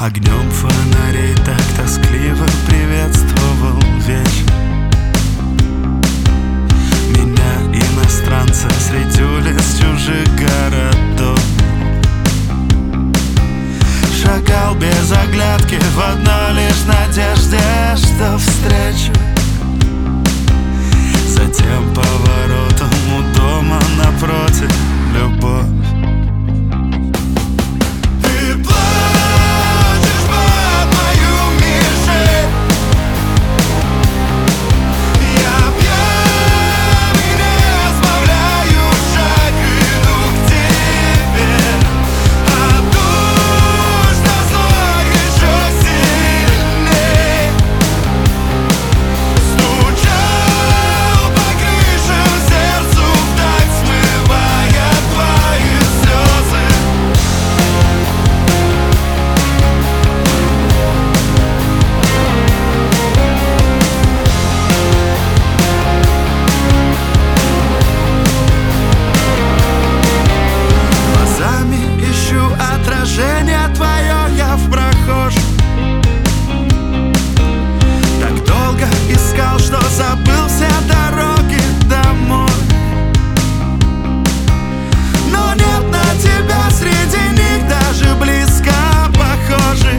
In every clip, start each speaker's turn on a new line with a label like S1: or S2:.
S1: Огнем фонарей так тоскливо приветствовал вечер меня, иностранца, среди улиц чужих городов. Шагал без оглядки в одной лишь надежде, что встречу. Затем поворотом у дома напротив любовь. Твое я в прохожем так долго искал, что забыл все дороги домой. Но нет на тебя среди них даже близко похожих.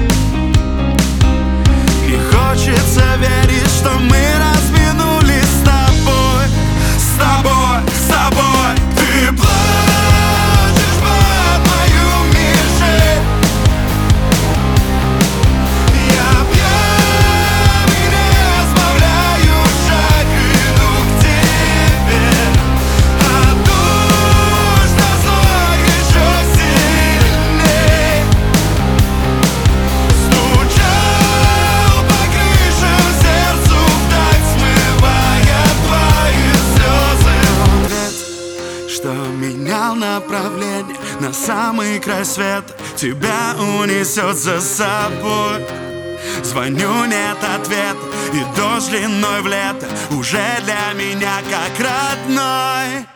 S1: И хочется верить, что мы разминулись с тобой, с тобой, с тобой. Ты плачешь под мою мишень. Что менял направление на самый край света, тебя унесет за собой. Звоню, нет ответа, и дождь длиной в лето уже для меня как родной.